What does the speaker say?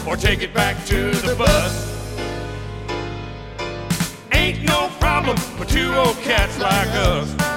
or take it back to the bus. Ain't no problem for two old cats like us.